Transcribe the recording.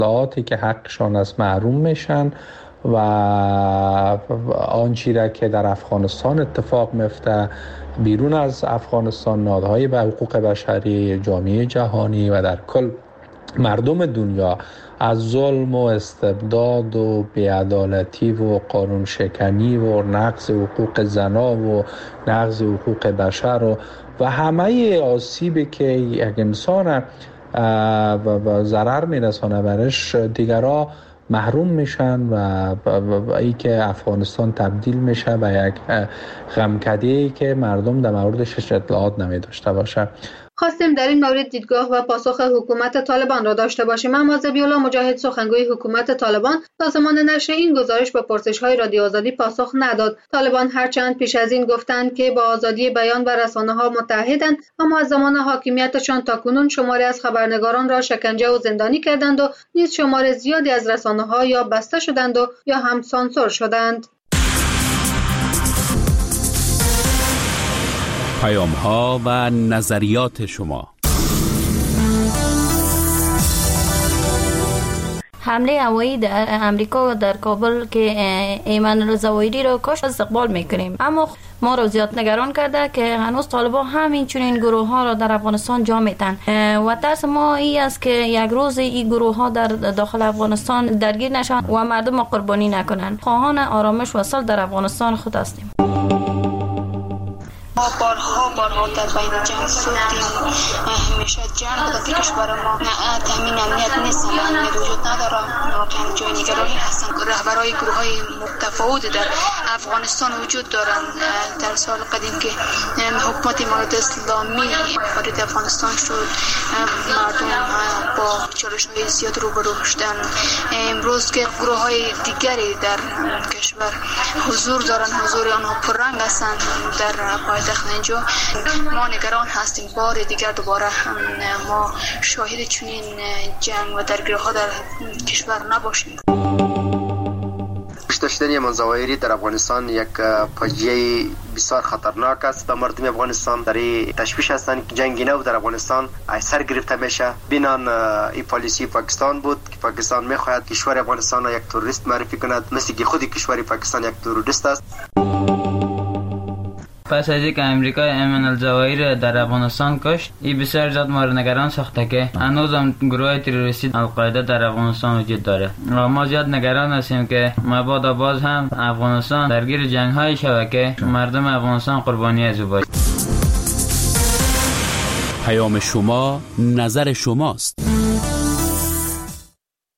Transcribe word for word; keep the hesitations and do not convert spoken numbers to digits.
اطلاعاتی که حقشان است محروم میشن و آنچه را که در افغانستان اتفاق میفته بیرون از افغانستان، نهادهای به حقوق بشری، جامعه جهانی و در کل مردم دنیا از ظلم و استبداد و بی‌عدالتی و قانون شکنی و نقض حقوق زنا و نقض حقوق بشر و, و همه آسیبی که یک انسان و ضرر میرسانه برش دیگرها محروم میشن و ای که افغانستان تبدیل میشه به یک غمکده‌ای که مردم در موردش اطلاعات نمی داشته باشه. خواستیم در این مورد دیدگاه و پاسخ حکومت طالبان را داشته باشیم، اما ذبیح‌الله مجاهد سخنگوی حکومت طالبان تا زمان نشر این گزارش به پرسش‌های رادیو آزادی پاسخ نداد. طالبان هرچند پیش از این گفتند که با آزادی بیان و رسانه‌ها متحدند، اما از زمان حاکمیتشان تاکنون شماری از خبرنگاران را شکنجه و زندانی کردند و نیز شمار زیادی از رسانه‌ها یا بسته شدند و یا هم سانسور شدند. پیام‌ها و نظریات شما. حمله هوایی در امریکا در کابل که ایمن الزواهری را کشت استقبال میکنیم، اما ما را زیاد نگران کرده که هنوز طالبان همین چنین گروه ها را در افغانستان جا میتن و ترس ما این است که یک روز این گروه ها در داخل افغانستان درگیر نشن و مردم را قربانی نکنند. خواهان آرامش و صلح در افغانستان خود هستیم. ما بارها بارها در بین جنگ سودیم، همیشه جنگ در کشور ما تامین امنیت نیست، امنیت وجود نداره. واقعا جای نگرانی هستن. رهبرای گروه های متفاوت در افغانستان وجود دارند. در سال قدیم که حکومت امارات اسلامی وارد افغانستان شد، مردم با چالش های زیاد روبرو شدن. امروز که گروه های دیگری در کشور حضور دارند، حضور آنها پررنگ هستند در پایتخت اینجا. ما نگران هستیم بار دیگر دوباره ما شاهد چنین جنگ و درگیری‌ها در کشور نباشیم. کشته شدن ایمن الزواهری در افغانستان یک فاجعه بسیار خطرناک است. به مردم افغانستان در تشویش هستند که جنگ نو در افغانستان سر گرفته میشه. بینان این پالیسی پاکستان بود که پاکستان میخواهد کشور افغانستان را یک تروریست معرفی کند، مثل که خود کشور پاکستان یک تروریست است. پس از اینکه امریکا ایمن الزواهری در افغانستان کشت، این بسیار زیاد ما را نگران ساخته که هنوز هم گروه تروریستی القاعده در افغانستان وجود داره و ما زیاد نگران هستیم که مبادا باز هم افغانستان درگیر جنگ های شود که مردم افغانستان قربانی از او باشند. پیام شما، نظر شماست.